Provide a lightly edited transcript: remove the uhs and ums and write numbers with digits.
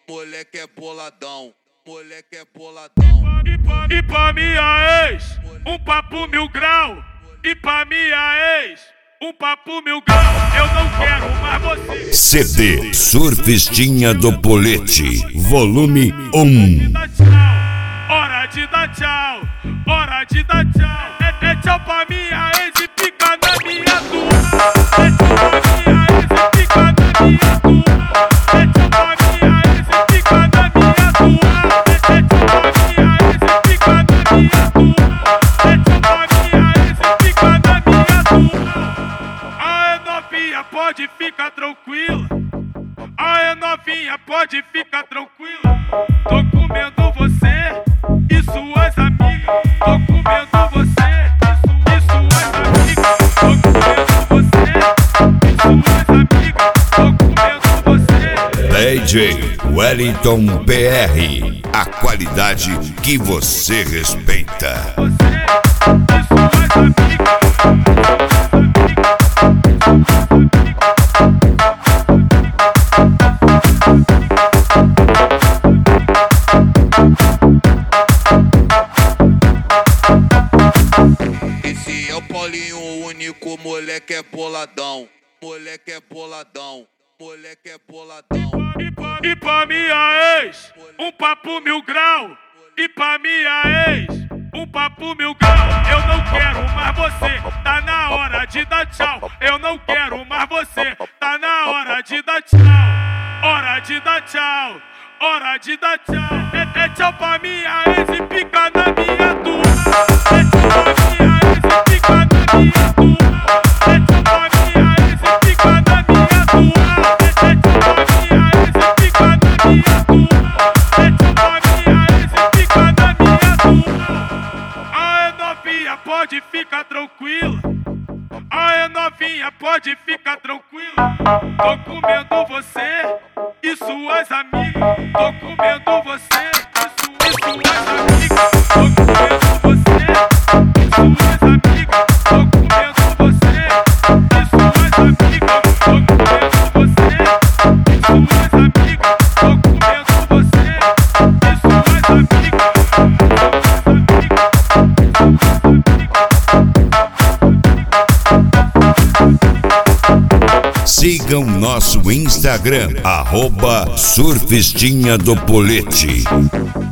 moleque é boladão, moleque é boladão. E pra minha ex, um papo 1000 grau. E pra minha ex, um papo 1000 grau. Eu não quero mais você. CD Surfistinha do Polete, volume 1. Hora de dar tchau, hora de dar tchau. É tchau pra minha ex e fica na minha tua. É tchau pra minha ex e fica na minha tua. É tchau pra minha ex e fica na minha tua. É tchau pra minha ex e fica na minha tua. É tchau pra minha ex e fica na minha tua. Aê novinha, pode ficar tranquila. Aê novinha, pode ficar tranquila. Tô comendo você e suas amigas. Tô comendo você e suas amigas. Tô comendo você e suas amigas. Tô comendo você. DJ Wellington PR, a qualidade que você respeita. Você e suas amigas. Esse é o Paulinho, o único moleque é boladão, moleque é boladão, moleque é boladão. E pra minha ex, um papo 1000 grau. E pra minha ex, um papo 1000 grau. Eu não quero mais você, tá na hora de dar tchau. Eu não quero mais você, tá na hora de dar tchau. Hora de dar tchau, hora de dar tchau. É tchau pra minha ex e fica na minha tua. É tchau pra minha ex e fica na minha tua. É tchau pra minha ex e fica na minha tua. É tchau pra minha ex e fica na minha tua. É tchau pra minha ex e fica na minha tua. Aê novinha, pode ficar tranquila. Aê novinha, pode ficar tranquila. Tô comendo você e suas amigas. Tô comendo você e suas amigas. Tô comendo você e suas amigas. Tô comendo você e suas amigas. Tô comendo você e suas amigas. Tô comendo você e suas amigas. Sigam nosso Instagram, @Surfistinha do Polete.